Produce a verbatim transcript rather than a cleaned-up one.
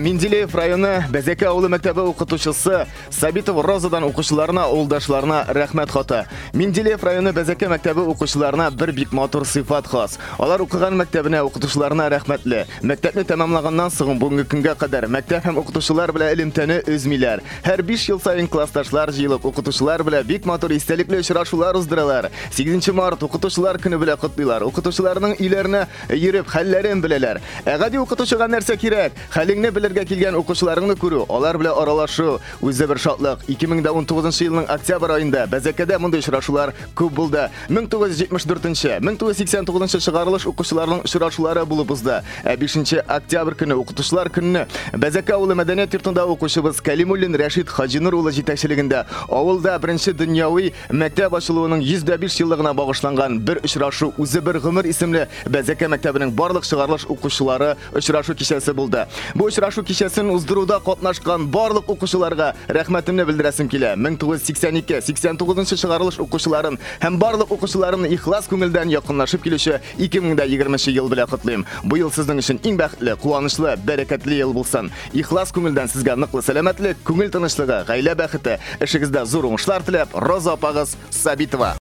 Менделеев районы Бәзәке авылы мәктәбе укытучысы Сабитов Розадан укучыларына, улдашларына рәхмәт хаты. Менделеев районы Бәзәке мәктәбе укучыларына бер бик матур сыйфат хас. Алар укыган мәктәбенә, укытучыларына рәхмәтле. Мәктәпне тәмамлаганнан соң бүгенге көнгә кадәр мәктәп һәм укытучылар белән элемтәне өзмиләр. Һәр биш ел саен классташлар җыелып укытучылар белән бик матур истәлекле очрашулар уздыралар. сигезенче март укытучылар көне белән котлыйлар. Укытучыларның өйләренә йөреп хәлләрен беләләр. Әгәди укытучыга нәрсә кирәк? Хәлеңне белергә килгән укучыларыңны күрү, алар белән аралашу үзе бер шатлык. ике мең дә ун тугызынчы елның октябрь аенда Бәзәкәдә мондай очрашулар күп булды. мең тугыз йөз җитмеш дүртенче, мең тугыз йөз сиксән тугызынчы чыгарылыш укучыларның очрашулары булып узды. Ә бишенче октябрь көне укытучылар көнне Бәзәкә авылы мәдәният йортында укучыбыз Кәлимуллин Рәшид Хаҗинур улы җитәкчелегендә авылда беренче дөньяви мәктәп ачылуының йөз дә биш еллыгына багышланган бер очрашу үзе бер гомер исемле Бәзәкә мәктәбенең барлык чыгарылыш укучылары очрашу кичәсе булды. Бу очрашу кичәсен уздыруда катнашкан барлык укучыларга рәхмәтемне белдерәсем килә. мең тугыз йөз сиксән ике сиксән тугызынчы чыгарылыш укучыларын һәм барлык укучыларны ихлас күңелдән якынлашып килүче ике мең дә егерменче ел белән котлыйм. Бу ел сезнең өчен иң бәхетле, куанычлы, бәрәкәтле ел булсын. Ихлас күңелдән сезгә ныклы сәламәтлек, күңел тынычлыгы, гаилә бәхете, эшегездә зур уңышлар теләп, Роза апагыз Сабитова.